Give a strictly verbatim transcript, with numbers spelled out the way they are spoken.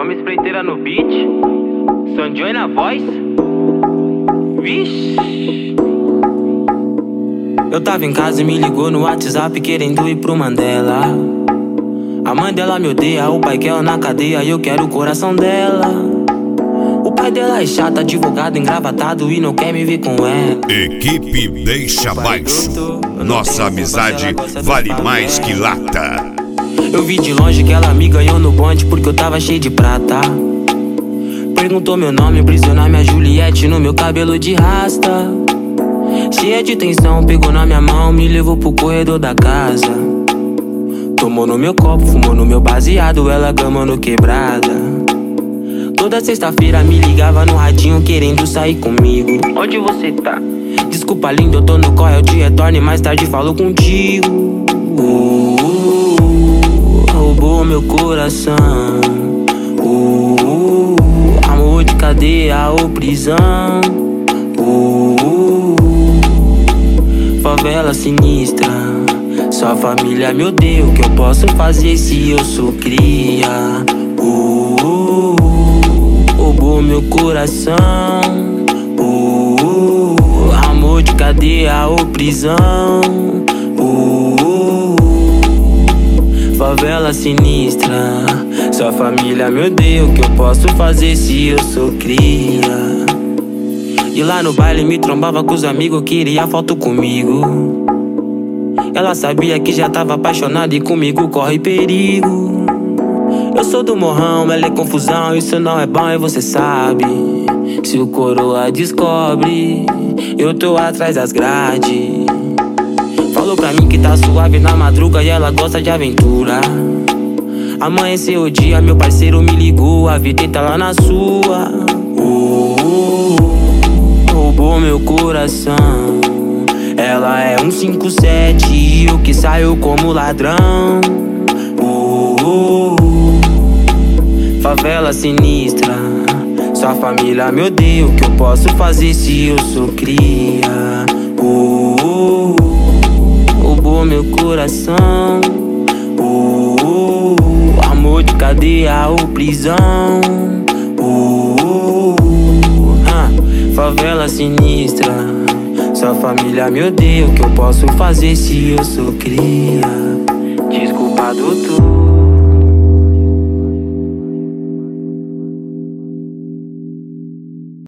Vamos espreiteira no beat, Sanjoy na voz. Vixe. Eu tava em casa e me ligou no WhatsApp querendo ir pro Mandela. A mãe dela me odeia, o pai quer ela na cadeia e eu quero o coração dela. O pai dela é chato, advogado engravatado e não quer me ver com ela. Equipe Deixa Baixo. Nossa amizade vale mais que lata. Eu vi de longe que ela me ganhou no bonde porque eu tava cheio de prata. Perguntou meu nome, prisionar minha Juliette no meu cabelo de rasta. Cheia de tensão, pegou na minha mão, me levou pro corredor da casa. Tomou no meu copo, fumou no meu baseado, ela gamou no quebrada. Toda sexta-feira me ligava no radinho querendo sair comigo. Onde você tá? Desculpa lindo, eu tô no corre, eu te retorno e mais tarde falo contigo. uh, uh, Roubou meu coração. uh, uh, Amor de cadeia ou prisão. uh, uh, Favela sinistra. Sua família me odeia, o que eu posso fazer se eu sou cria? uh, uh, Roubou meu coração. uh, uh, Amor de cadeia ou prisão. uh, uh, Favela sinistra. Sua família me odeia, o que eu posso fazer se eu sou cria? E lá no baile me trombava com os amigos, queria foto comigo. Ela sabia que já tava apaixonada e comigo corre perigo. Eu sou do morrão, ela é confusão, isso não é bom e você sabe. Se o coroa descobre, eu tô atrás das grades. Falou pra mim que tá suave na madruga e ela gosta de aventura. Amanheceu o dia, meu parceiro me ligou, a vida tá lá na sua. uh, uh, Roubou meu coração. Ela é um cinco sete e eu que saio como ladrão. uh, uh, Favela sinistra. Sua família me odeia, o que eu posso fazer se eu sou cria? uh, uh, Roubou meu coração. uh, uh, Amor de cadeia ou prisão. uh, uh, uh, Favela sinistra. Sua família me odeia, o que eu posso fazer se eu sou cria? Desculpa, doutor.